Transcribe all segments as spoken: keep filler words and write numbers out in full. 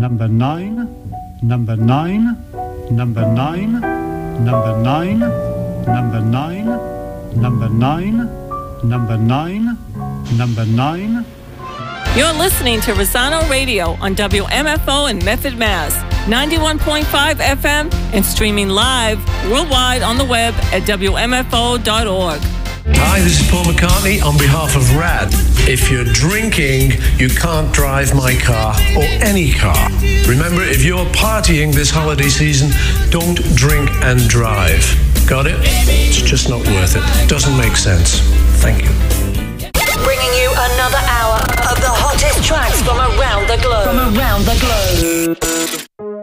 number nine, number nine, number nine, number nine, number nine, number nine, number nine, number nine. You're listening to Rosano Radio on W M F O in Medford, Mass. ninety-one point five F M and streaming live worldwide on the web at W M F O dot org. Hi, this is Paul McCartney on behalf of RAD. If you're drinking, you can't drive my car or any car. Remember, if you're partying this holiday season, don't drink and drive. Got it? It's just not worth it. Doesn't make sense. Thank you. Bringing you another hour of the hottest tracks from around the globe. From around the globe.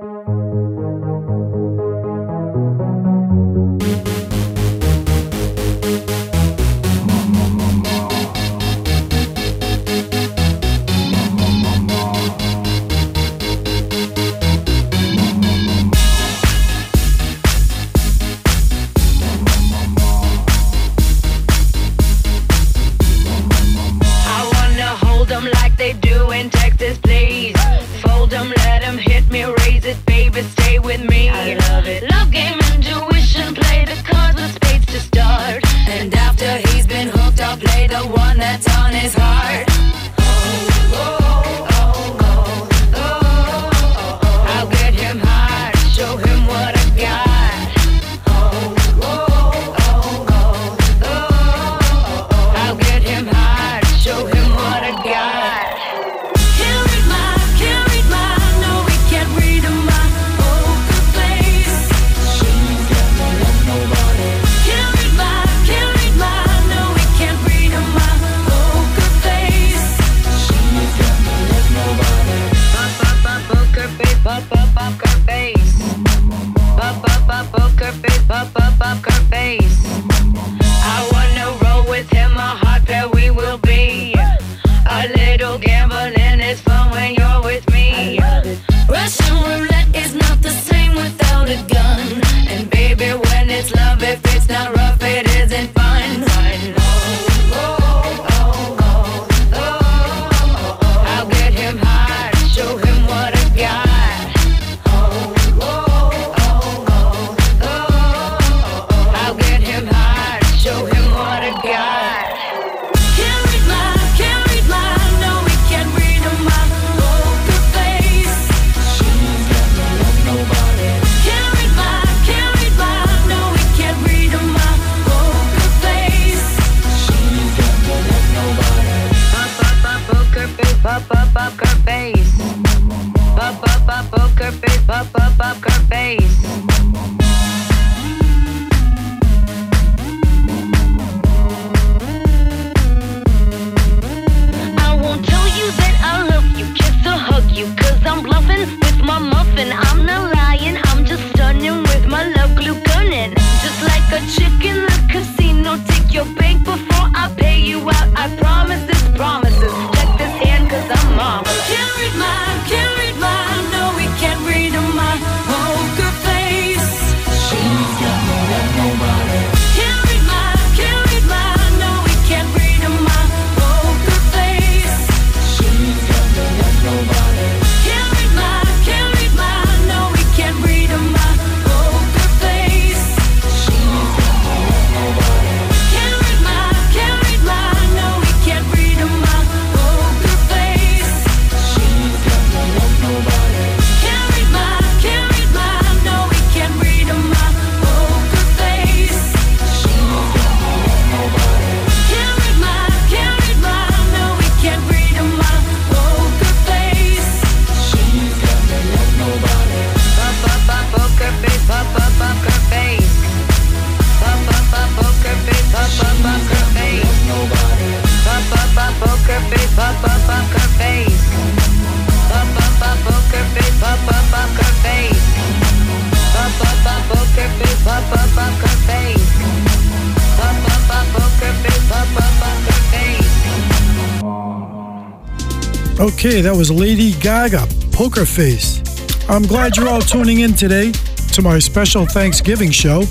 Okay, that was Lady Gaga, Poker Face. I'm glad you're all tuning in today to my special Thanksgiving show.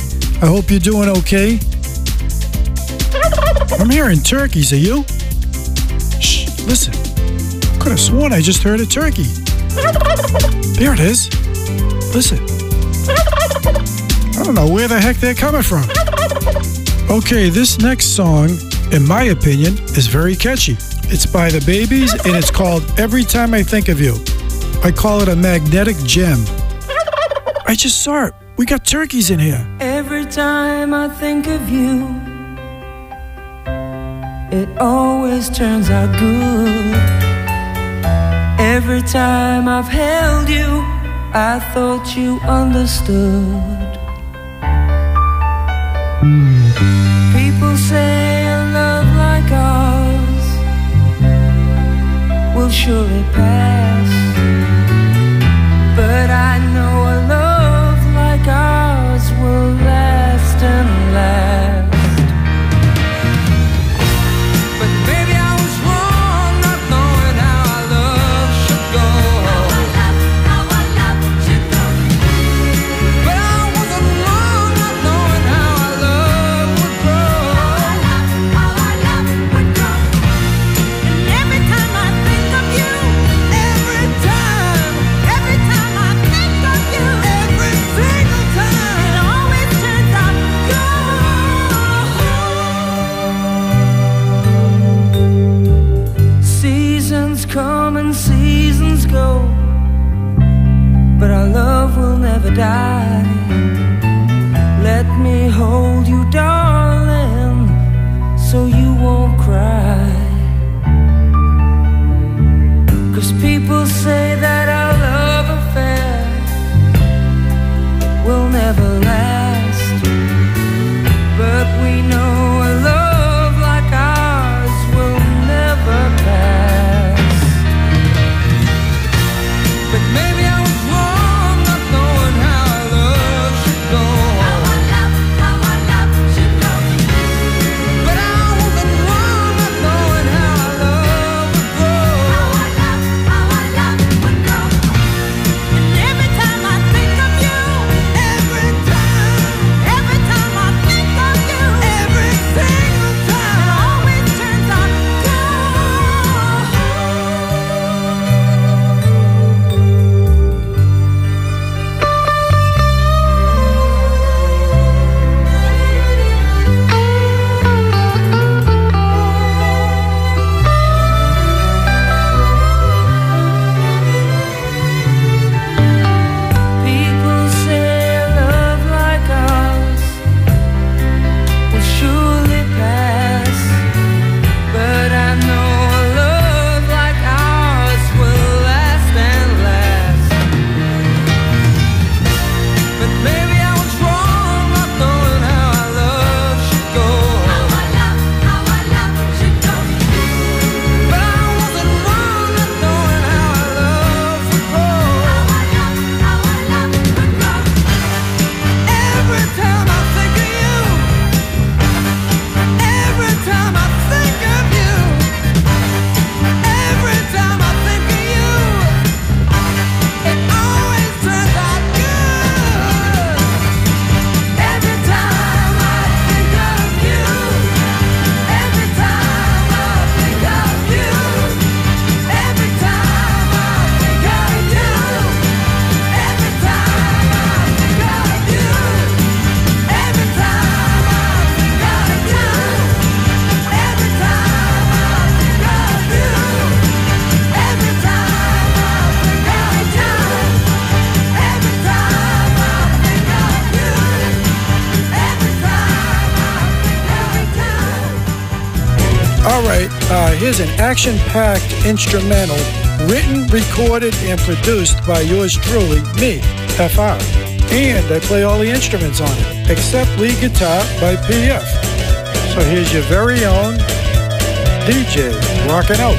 I hope you're doing okay. I'm hearing turkeys, are you? Shh, listen. Could have sworn I just heard a turkey. There it is. Listen. I don't know where the heck they're coming from. Okay, this next song, in my opinion, is very catchy. It's by The Babies, and it's called Every Time I Think of You. I call it a magnetic gem. I just saw it. We got turkeys in here. Every time I think of you, it always turns out good. Every time I've held you, I thought you understood. People say a love like ours will surely pass, but I know a love like ours will last and last. But maybe I was wrong not knowing how our love should go. How our love should go. But I wasn't wrong not knowing how our love would grow. How our love would grow. And every time I think of you, every time, every time I think of you, every single time, it always turns out good. Seasons come and seasons go, but our love will never die. Let me hold you, darling, so you won't cry. 'Cause people say that our love affair will never last, but we know a love like ours will never pass. But maybe I was wrong not knowing how our love should go. How our love, how our love should go. But I wasn't wrong not knowing how our love would grow. How our love, how our love would grow. And every time I think of you, every time, every time I think of you, every single time, it always turns out people say a love like ours will surely pass, but I know a love like ours will last and last. But maybe I was wrong not knowing how our love should go. How our love, how our love should go. But I wasn't wrong not knowing how our love would grow. How our love, how our love would grow. Every time I think of you, every time I think of you, every time I think of you, it always turns out good. Every time I think of you, every time I think of you, every time I think of you, every time I think of you, every time I think of you, every time I think of you, every time I think of you, every time I think of you, every time I think of you. All right, uh, here's an action-packed instrumental written, recorded, and produced by yours truly, me, F R. And I play all the instruments on it, except lead guitar by P F. So here's your very own D J rocking out.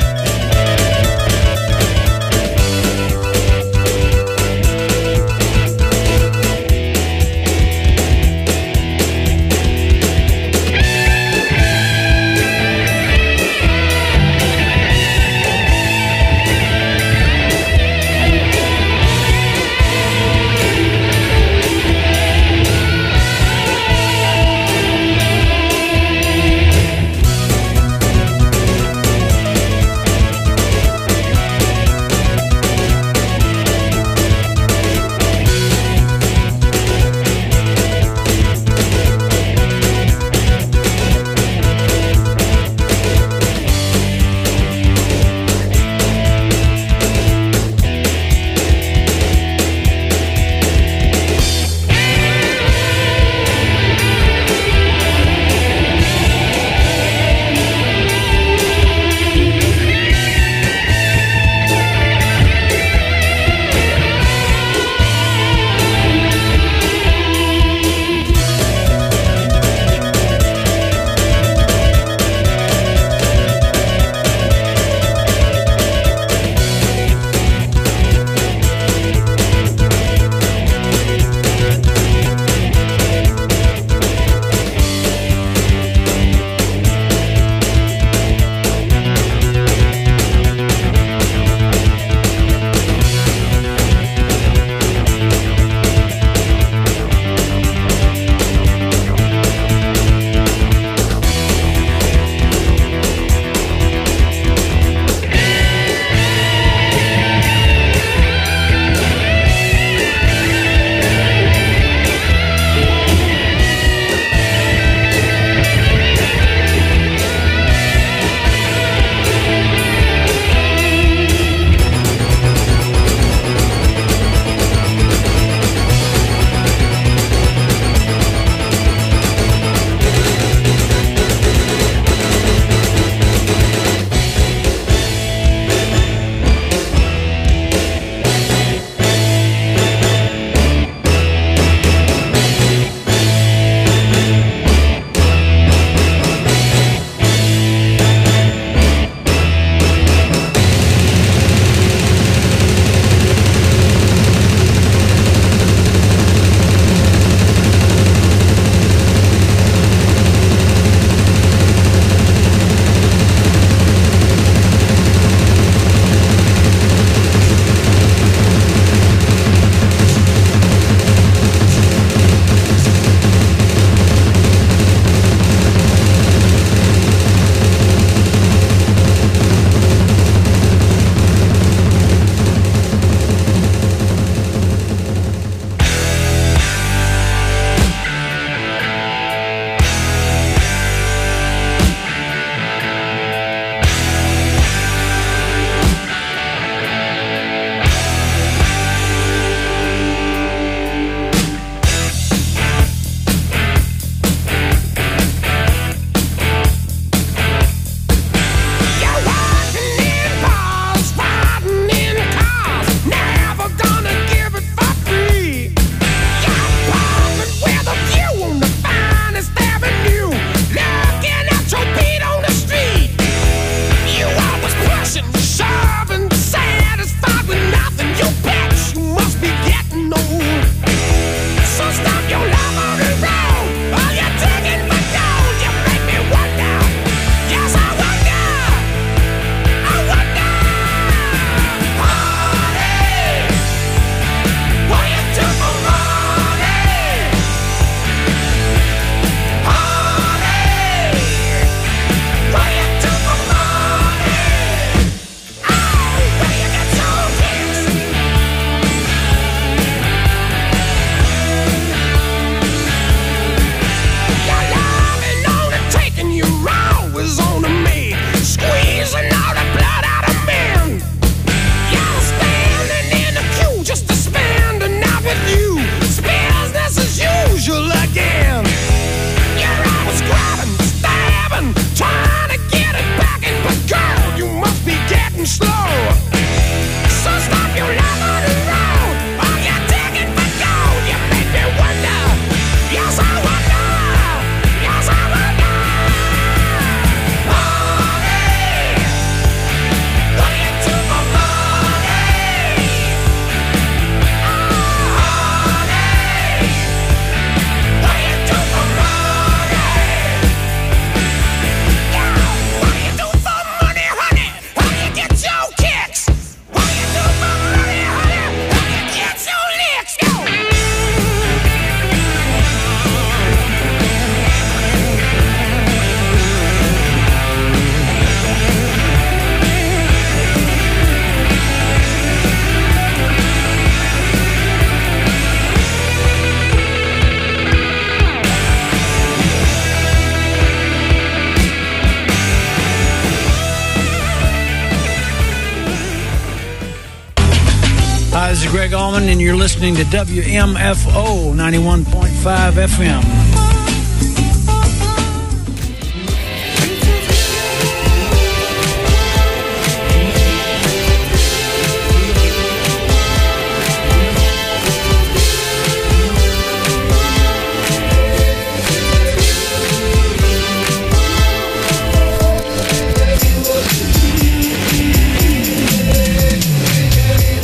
This is Greg Allman, and you're listening to W M F O ninety-one point five F M.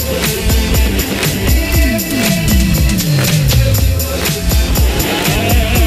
Yeah.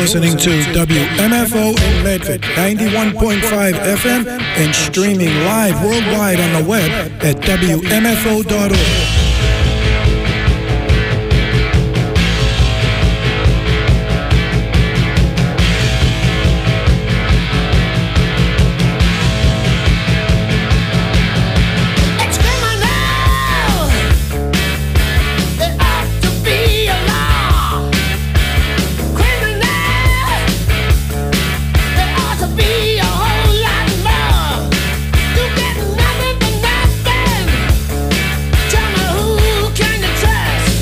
listening to W M F O in Medford, ninety-one point five F M, and streaming live worldwide on the web at W M F O dot org. Tell me who can you trust?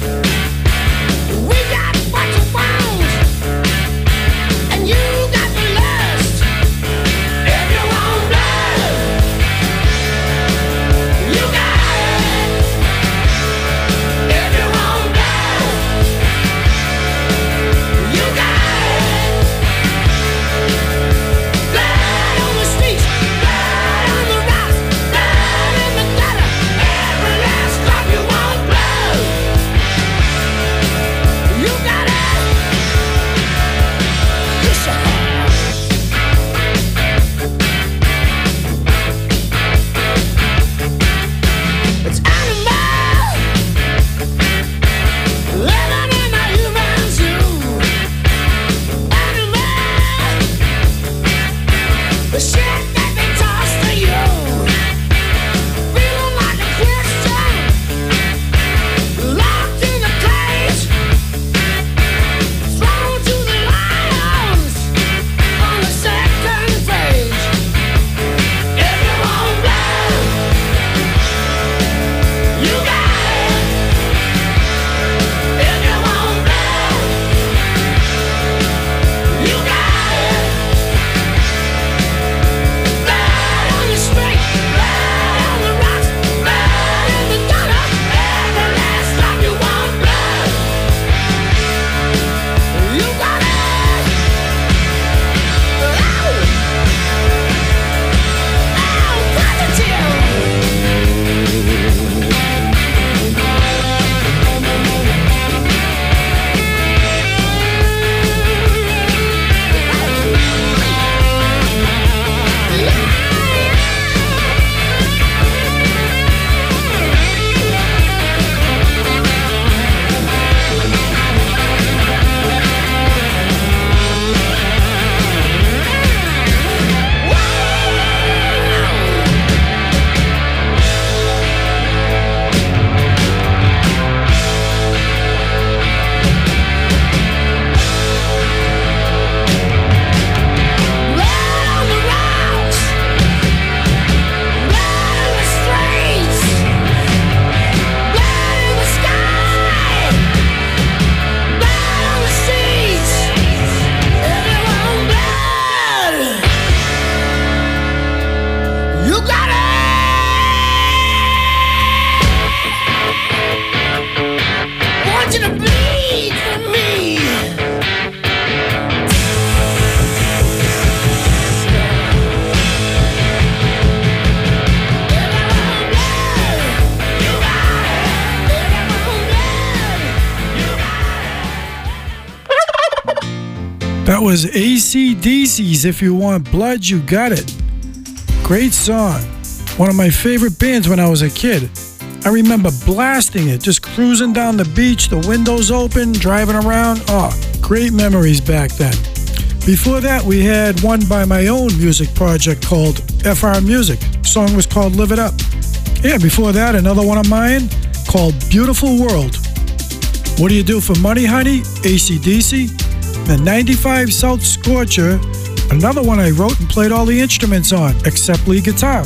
That was A C D C's If You Want Blood, You Got It. Great song. One of my favorite bands when I was a kid. I remember blasting it, just cruising down the beach, the windows open, driving around. Oh, great memories back then. Before that, we had one by my own music project called F R Music. The song was called Live It Up. Yeah, before that, another one of mine called Beautiful World. What Do You Do for Money, Honey? A C D C. The ninety-five South Scorcher, another one I wrote and played all the instruments on, except lead guitar.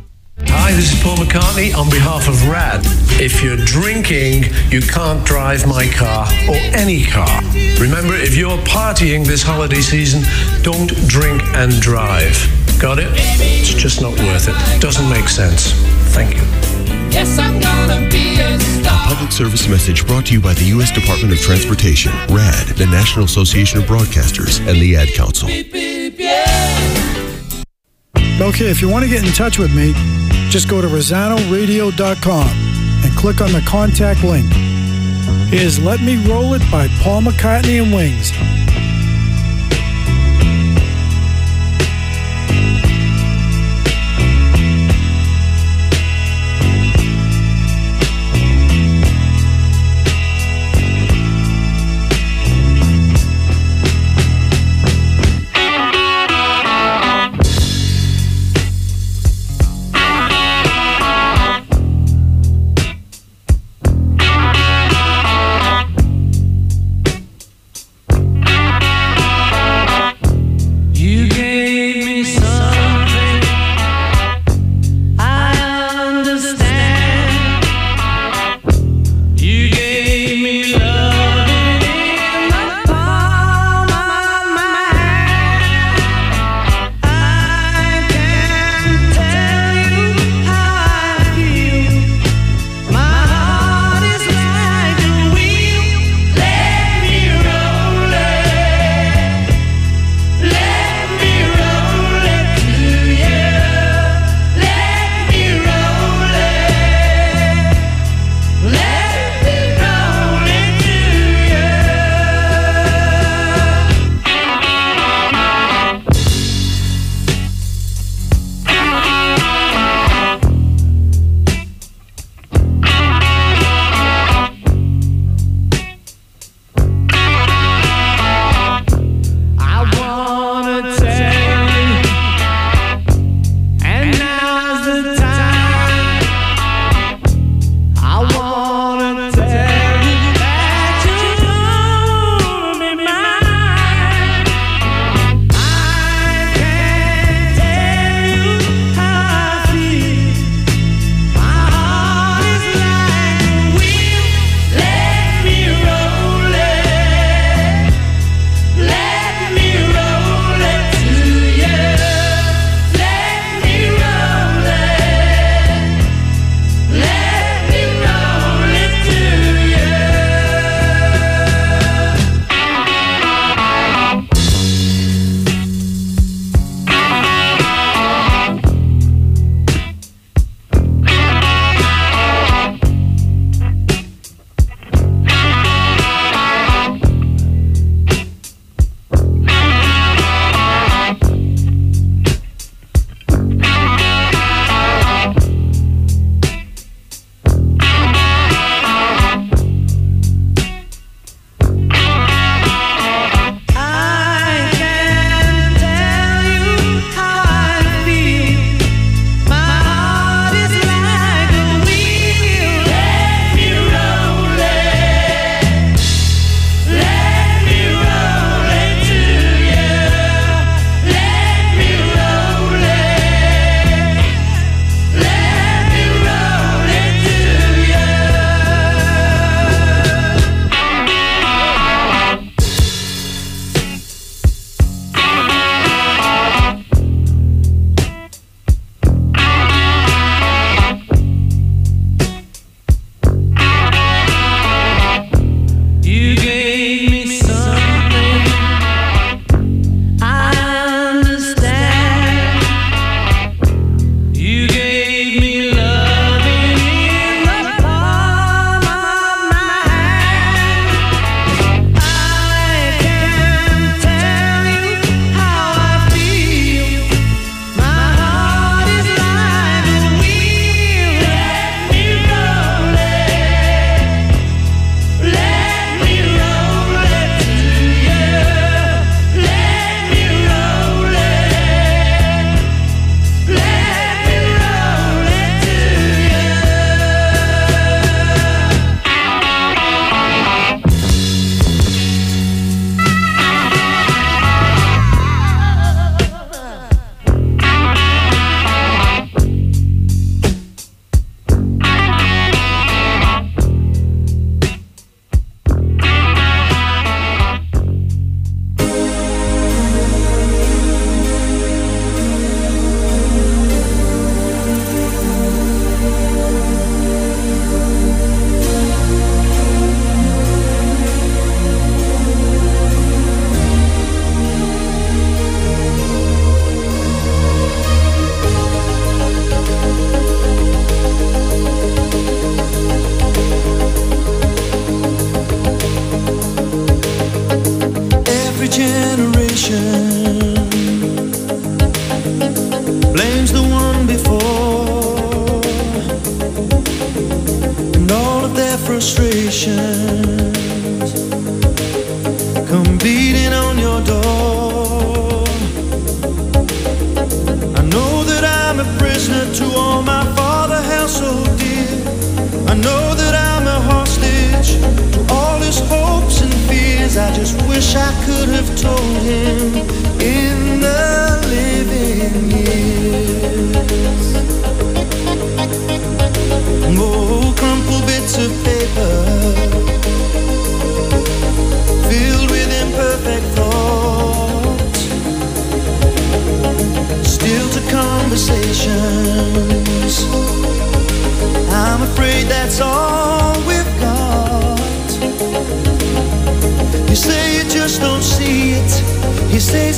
Hi, this is Paul McCartney on behalf of RAD. If you're drinking, you can't drive my car or any car. Remember, if you're partying this holiday season, don't drink and drive. Got it? It's just not worth it. Doesn't make sense. Thank you. Yes, I'm gonna be a star. A public service message brought to you by the U S Department of Transportation, RAD, the National Association of Broadcasters, and the Ad Council. Okay, if you want to get in touch with me, just go to Rosano Radio dot com and click on the contact link. Here's Let Me Roll It by Paul McCartney and Wings.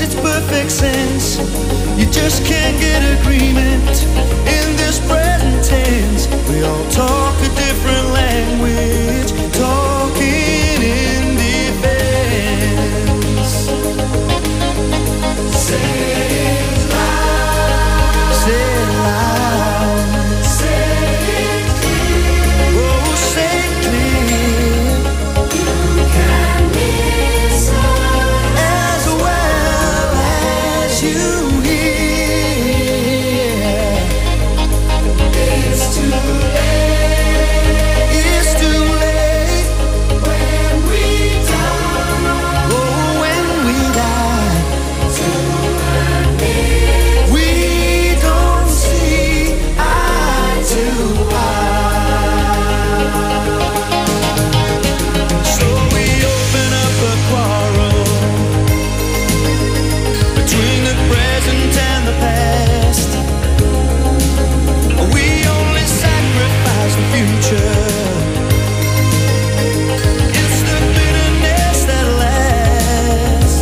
its perfect sense. You just can't get agreement in this present tense. We all talk a different language, talking in defense. Say it loud. Say it loud. Say it clear. Oh, say it clear. You can listen as well as you hear. It's too late. It's too late when we die. Oh, when we die. We don't see eye to eye. So we open up a quarrel between the present and the past. We only sacrifice the future. It's the bitterness that lasts.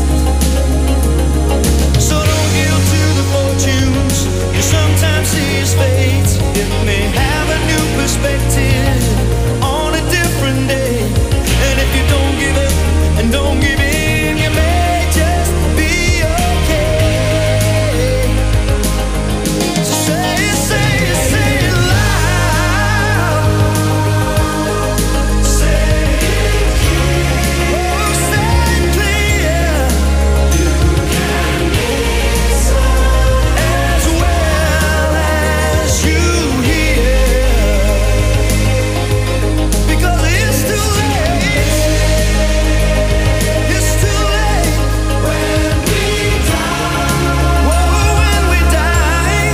So don't yield to the fortunes you sometimes see as fate. It may have a new perspective on a different day. And if you don't give up and don't give in, you may just be okay. So say it, say it, say it loud. Say it clear. Oh, say it clear. You can listen as well as you hear. Because it's too late. It's too late when we die. Whoa, when we die.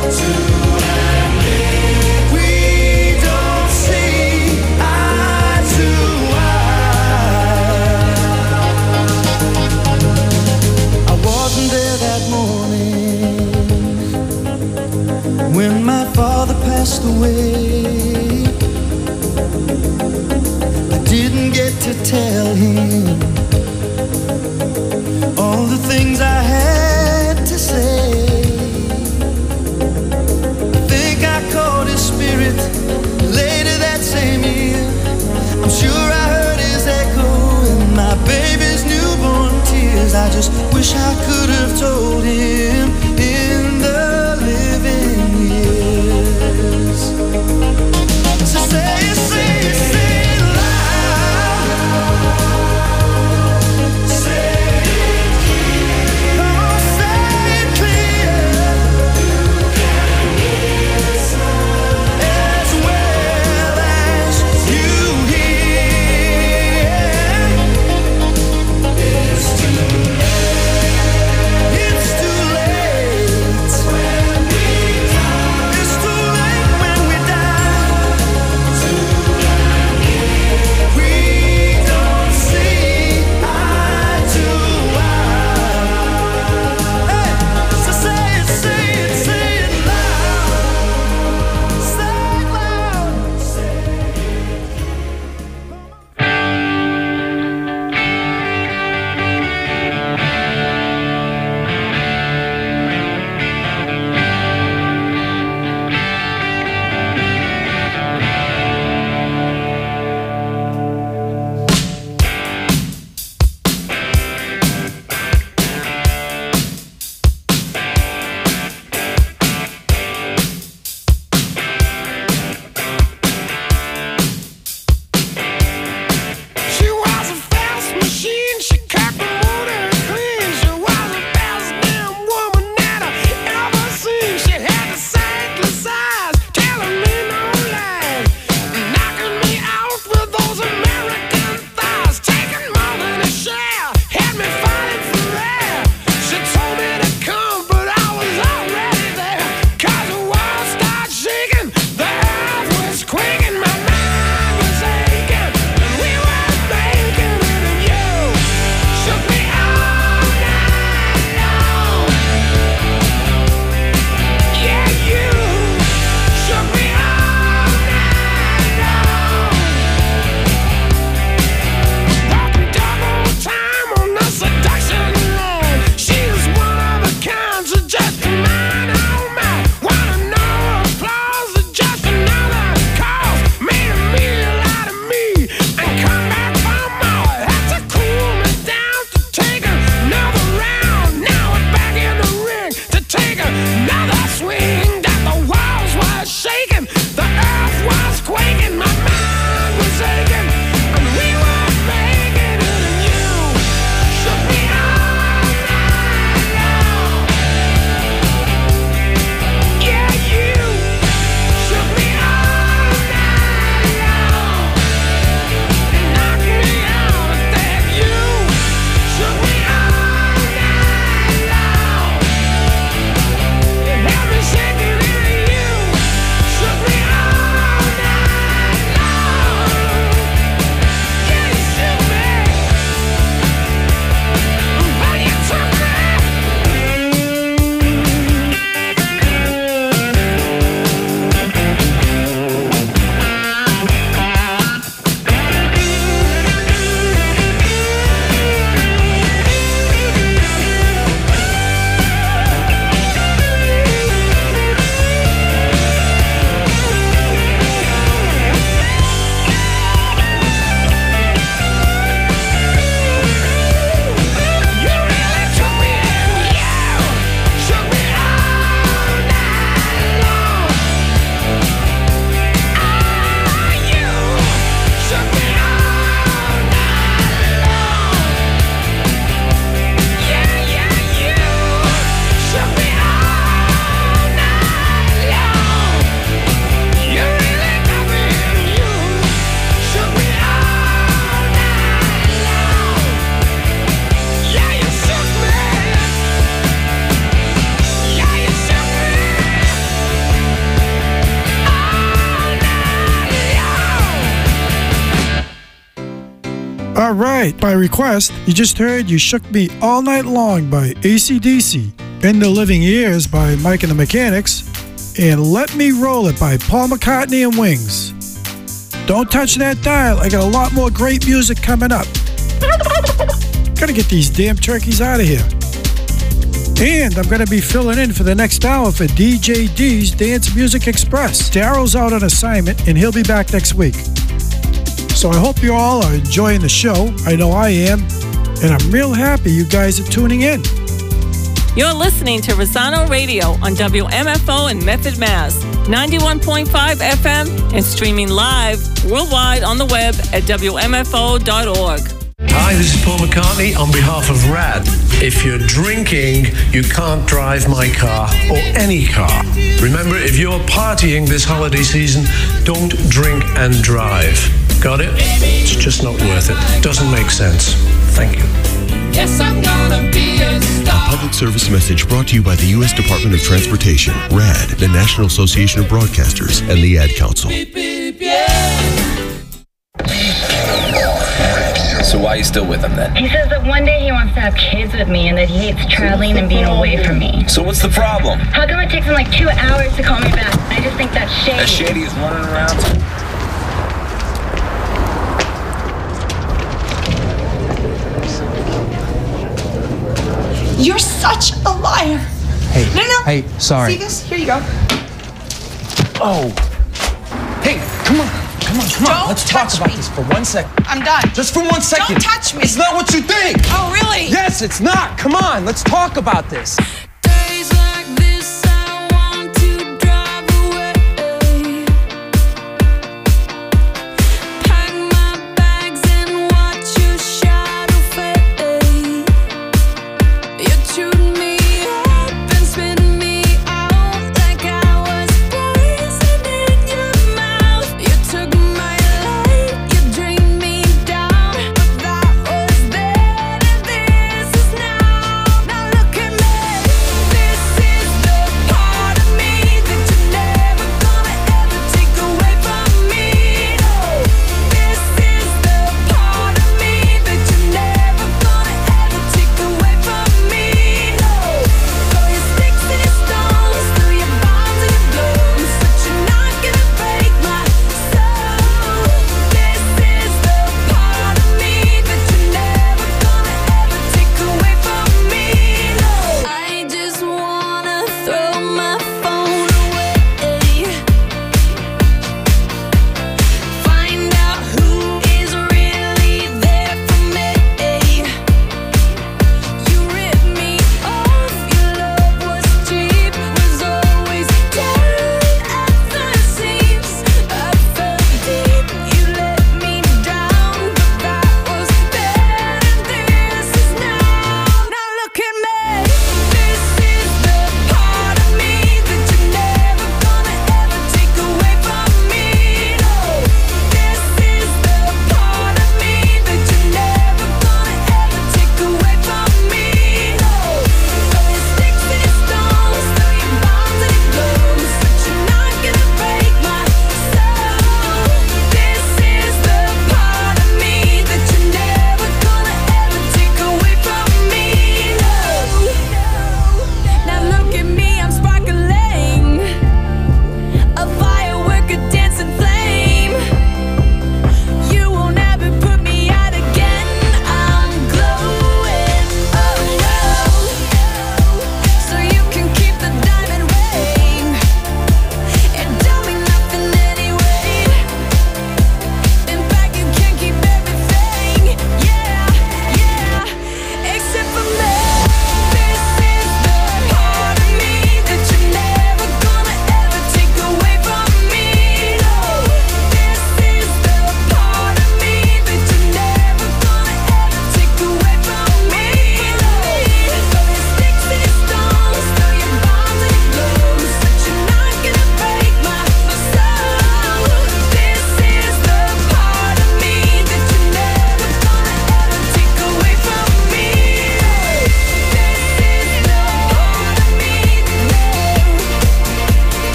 We don't see eye to eye. I wasn't there that morning when my father passed away. I didn't get to tell him all the things I had to say. I think I caught his spirit later that same year. I'm sure I heard his echo in my baby's newborn tears. I just wish I could have told him in the living years. So say it, say it, say it loud. All right, by request, you just heard You Shook Me All Night Long by A C D C, In the Living Years by Mike and the Mechanics, and Let Me Roll It by Paul McCartney and Wings. Don't touch that dial, I got a lot more great music coming up. Gotta get these damn turkeys out of here. And I'm gonna be filling in for the next hour for D J D's Dance Music Express. Daryl's out on assignment and he'll be back next week. So I hope you all are enjoying the show. I know I am. And I'm real happy you guys are tuning in. You're listening to Rosano Radio on W M F O in Method, Mass. ninety-one point five F M and streaming live worldwide on the web at W M F O dot org. Hi, this is Paul McCartney on behalf of RAD. If you're drinking, you can't drive my car or any car. Remember, if you're partying this holiday season, don't drink and drive. Got it? It's just not worth it. Doesn't make sense. Thank you. Yes, I'm gonna be a star. A public service message brought to you by the U S Department of Transportation, RAD, the National Association of Broadcasters, and the Ad Council. Beep, beep, yeah. So why are you still with him then? He says that one day he wants to have kids with me and that he hates traveling and being away from me. So what's the problem? How come it takes him like two hours to call me back? I just think that's shady. As shady as running around? You're such a liar. Hey. No, no. Hey, sorry. See this? Here you go. Oh. Hey, come on. Come on, come on. Don't Let's talk touch about me. this for one second. I'm done. Just for one second. Don't touch me. It's not what you think. Oh, really? Yes, it's not. Come on, let's talk about this. Days like this, I want to drive away. Pack my bags and watch your shadow fade. You chewed me up and spit me out like I was poison in your mouth. You took my light, you drained me down. But that was then and this is now. Now look at me.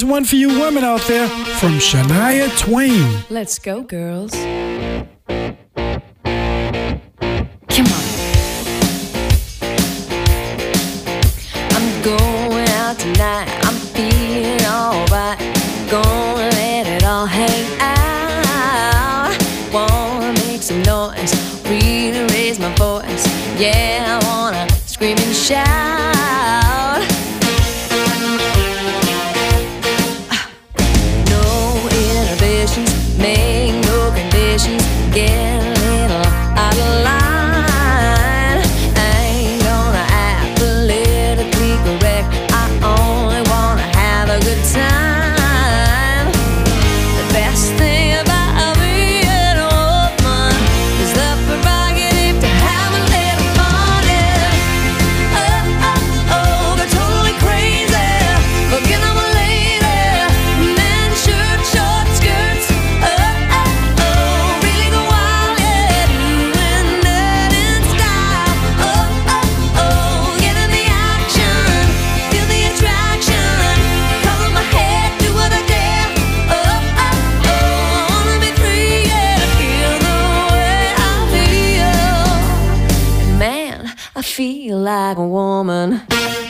Here's one for you women out there from Shania Twain. Let's go, girls. Going out tonight, I'm feeling alright. Gonna let it all hang out. Wanna make some noise, really raise my voice. Yeah, I wanna scream and shout. No inhibitions, make no conditions. Get a little out of line. I ain't gonna act politically correct. I only wanna have a good time. The best thing about being a woman is the prerogative to have a little fun. Yeah. Oh, oh, oh, go totally crazy. Forget I'm a lady. Men, shirt, short skirts. Oh, oh, oh, really go wild. Yeah, doing that in style. Oh, oh, oh, get in the action. Feel the attraction. Color my head, do what I dare. Oh, oh, oh, I wanna be free, yeah, to feel the way I feel. And man, I feel like a woman.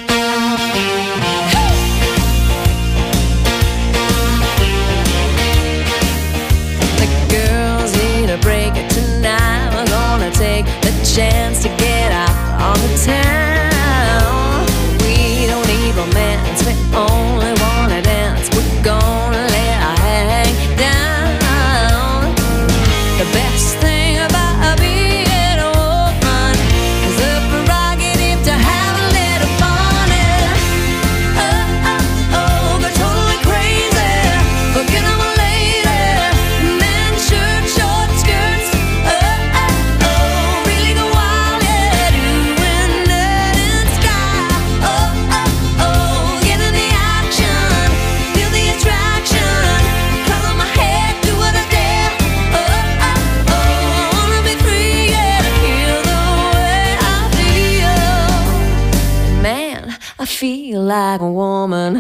The girls need a break tonight. We're gonna take the chance to get out on the town. We don't need romance, we only wanna dance. We're gonna let our hang down. The best thing about being a woman is the prerogative to have a little fun. Yeah. Oh, oh, oh, go totally crazy. Forget I'm a lady. Men, shirt, short skirts. Oh, oh, oh, really go wild. Yeah, doing that in style. Oh, oh, oh, get in the action. Feel the attraction. Color my head, do what I dare. Oh, oh, oh, I wanna be free, yeah, to feel the way I feel. Man, I feel like a woman.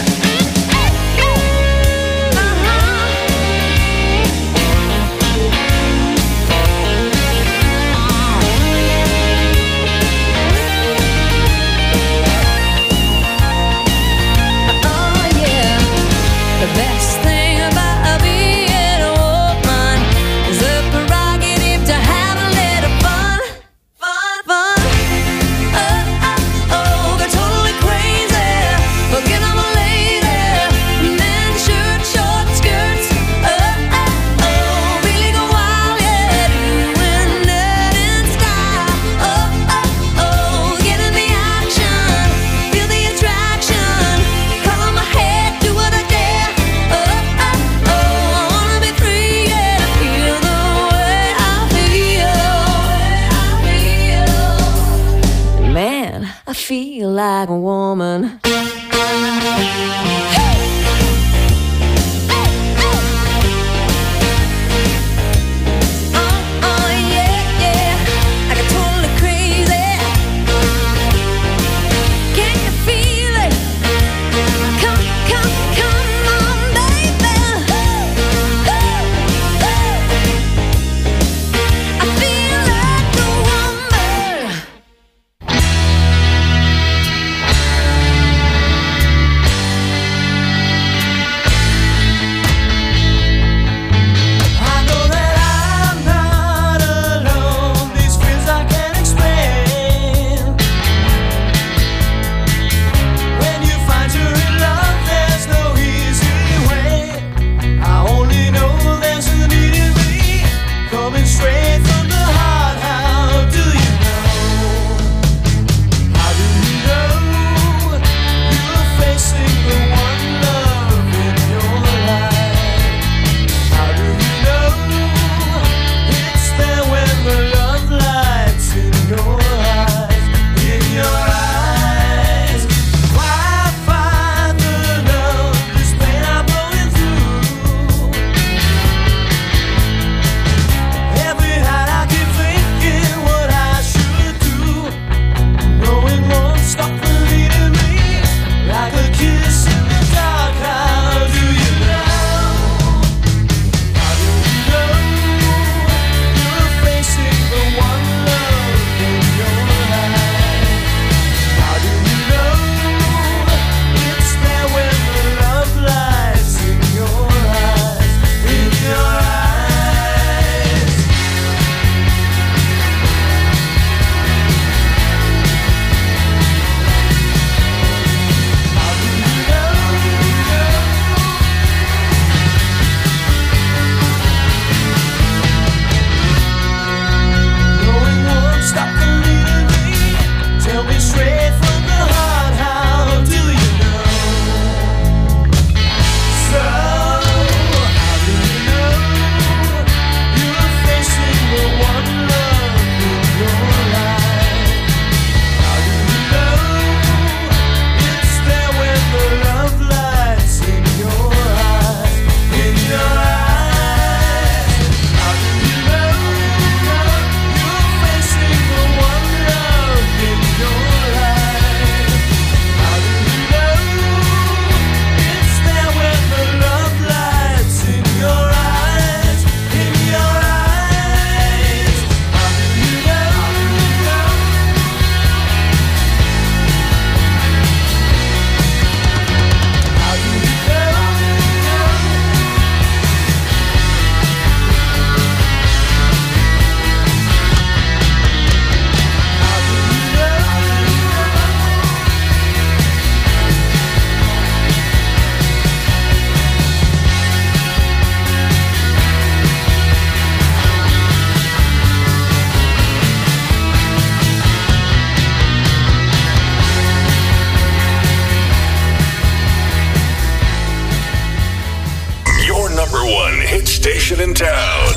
Oh yeah, the best thing about being a woman is the prerogative to have a little fun, fun, fun. Oh, oh, oh, go totally crazy. Forget I'm a lady. Men, shirt, short skirts. Oh, oh, oh, really go wild, yeah, doing that in style. Oh, oh, oh, get in the action. Feel the attraction. Color my head, do what I dare. Oh, oh, oh, I wanna be free, yeah, to feel the way I feel. Man, I feel like a woman. Oh, oh, yeah, yeah, I got totally crazy. Can you feel it? Come, come, come on, baby. I feel like a woman. one hit station in town.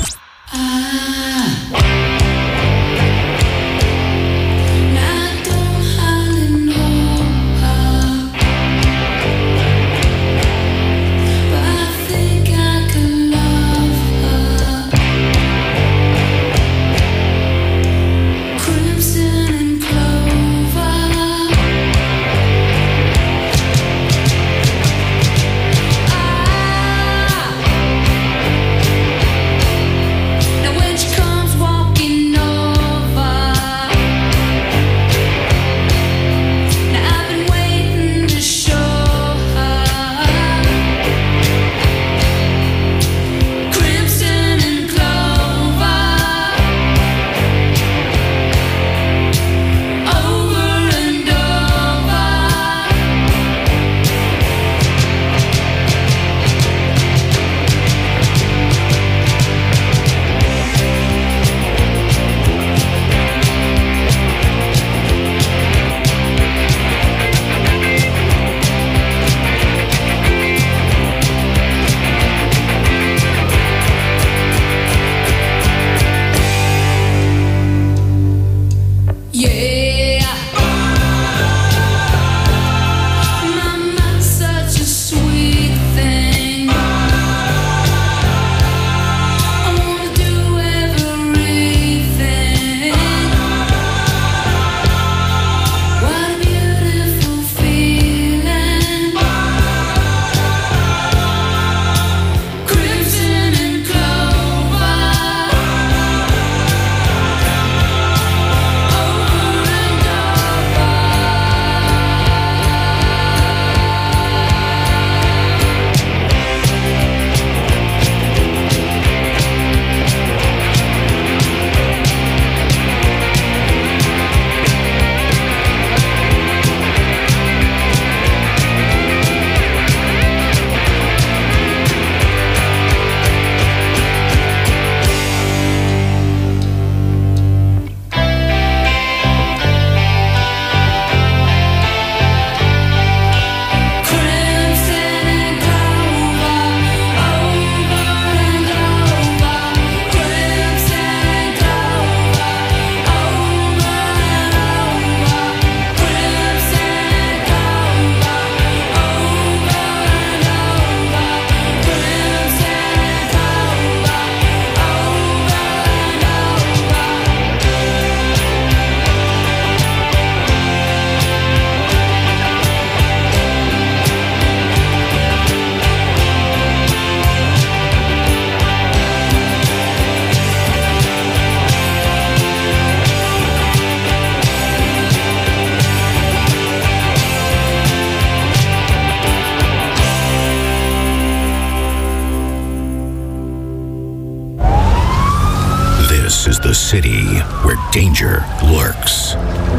The city where danger lurks.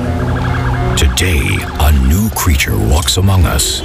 Today, a new creature walks among us,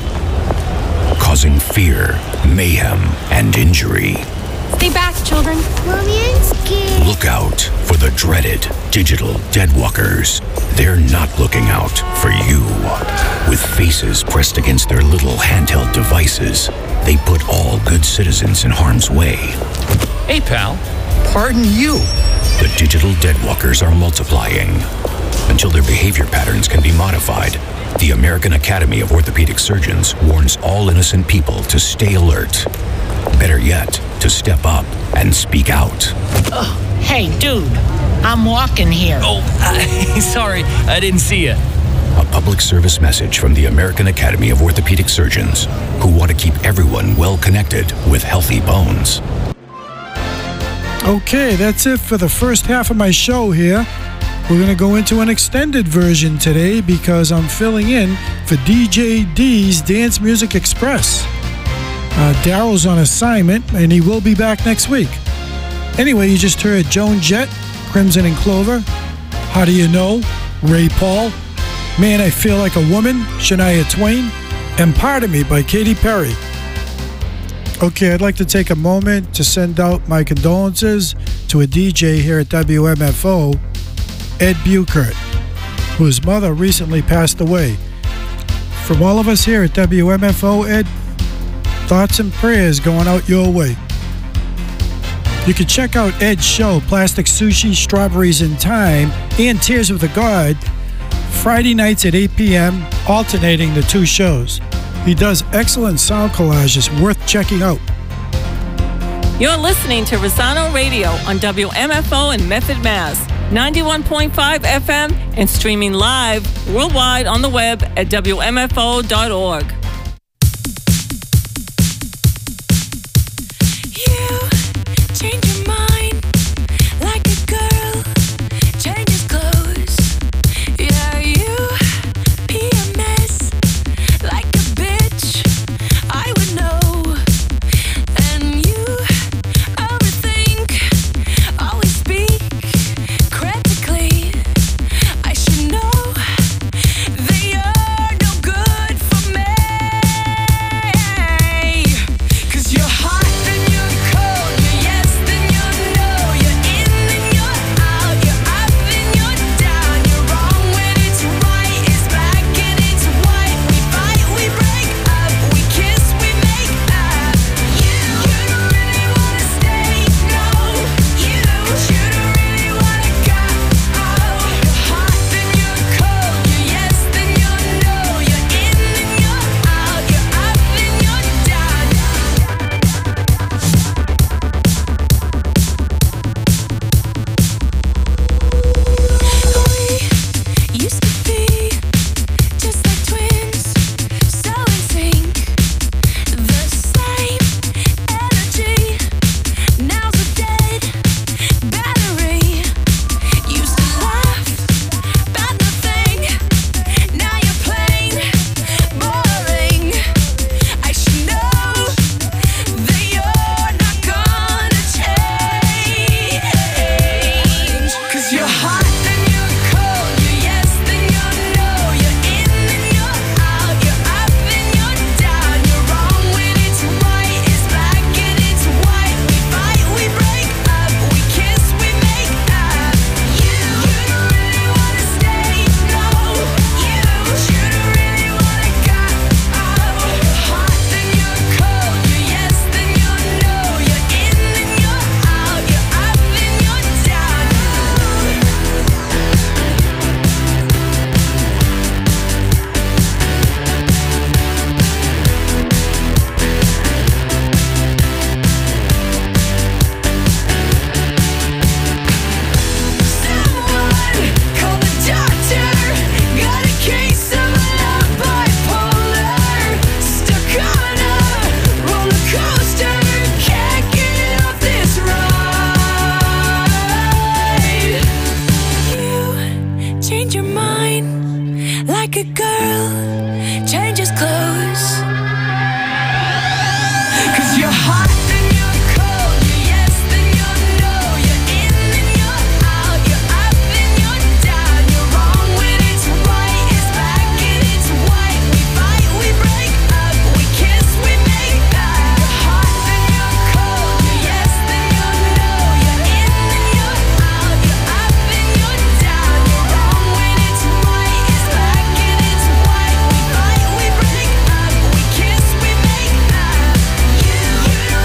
causing fear, mayhem, and injury. Stay back, children. Mommy, I'm scared. Look out for the dreaded digital deadwalkers. They're not looking out for you. With faces pressed against their little handheld devices, they put all good citizens in harm's way. Hey, pal. Pardon you. The digital deadwalkers are multiplying. Until their behavior patterns can be modified, the American Academy of Orthopedic Surgeons warns all innocent people to stay alert. Better yet, to step up and speak out. Oh, hey, dude, I'm walking here. Oh, uh, sorry, I didn't see you. A public service message from the American Academy of Orthopedic Surgeons, who want to keep everyone well connected with healthy bones. Okay, that's it for the first half of my show here. We're going to go into an extended version today because I'm filling in for D J D's Dance Music Express. Uh, Daryl's on assignment, and he will be back next week. Anyway, you just heard Joan Jett, Crimson and Clover, How Do You Know, Ray Paul, Man, I Feel Like a Woman, Shania Twain, and Pardon Me by Katy Perry. Okay, I'd like to take a moment to send out my condolences to a D J here at W M F O, Ed Buchert, whose mother recently passed away. From all of us here at W M F O, Ed, thoughts and prayers going out your way. You can check out Ed's show, Plastic Sushi, Strawberries in Time, and Tears of the God, Friday nights at eight p.m., alternating the two shows. He does excellent sound collages worth checking out. You're listening to Rosano Radio on W M F O in Method, Mass. ninety-one point five F M and streaming live worldwide on the web at W M F O dot org.